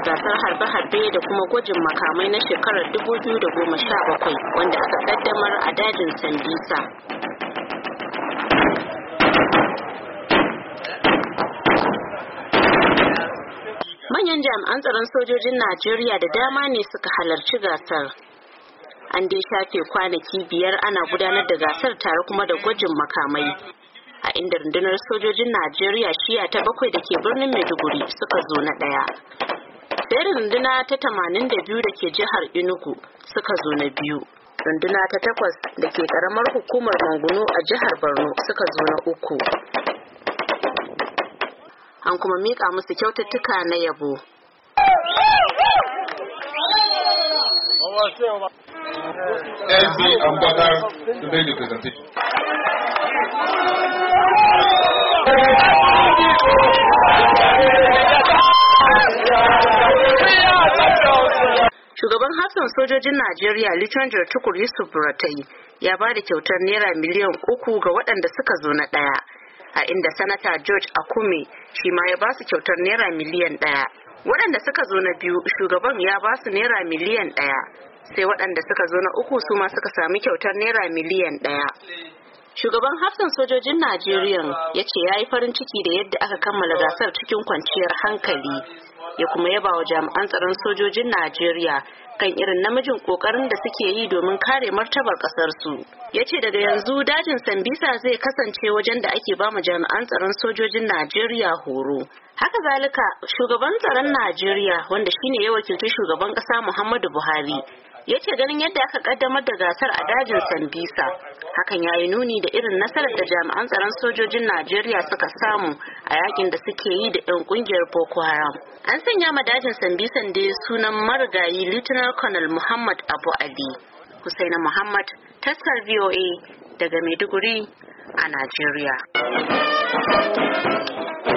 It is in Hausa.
gasar harbe-harbe da kuma gwajin makamai na shekarar 2017 wanda aka kaddamar a dajin Sambisa. Manyan jami'an tsaron sojojin Najeriya da dama ne suka halarci gasar. An dai shafe kwanaki 5 ana gudanar da gasar tare kuma da gwajin makamai. A inda rundunar sojojin Najeriya shiya ta 7 da ke birnin Maiduguri suka zo na 1. Sai runduna ta 82 da ke jihar Enugu suka zo na 2. Runduna ta 8 da ke karamar hukumar Manguno a jihar Borno suka zo na 3. An kuma mika musu kyaututtuka na yabo. SB Ambassador today the presentation. Shugaban hafsan sojojin Najeriya Lieutenant Tukur Yusuf Buratai ya ba da kyautar naira miliyan 3 ga waɗanda suka zo na 1, a inda Sanata George Akume shi ma ya ba su kyautar naira miliyan 1. Waɗanda suka zo na 2 shugaban ya ba su naira miliyan 1, sai waɗanda suka zo na 3 su ma suka sami kyautar naira miliyan 1. Shugaban hafsan sojojin Najeriya ya ce ya yi farin ciki da yadda aka kammala gasar cikin kwanciyar hankali, ya kuma yaba wa jami'an tsaron sojojin Najeriya kan irin namijin kokarin da suke yi domin kare martabar kasar su. Ya ce daga yanzu dajin Sambisa zai kasance wajen da ake ba mu jami'an tsaron sojojin Najeriya horo. Haka zalika, shugaban tsaron Najeriya wanda shine ya wakilci shugaban kasa Muhammadu Buhari ya ce ganin yadda aka kaddamar da gasar a dajin Sambisa, hakan ya yi nuni da irin nasarar da jami'an tsaron sojojin Najeriya suka samu a yakin da suke yi da 'yan kungiyar Boko Haram. An sanya ma dajin Sambisan da sunan marigayi Lieutenant Colonel Muhammad Abu Ali. Husaina Muhammad, taskar VOA daga Maiduguri a Najeriya.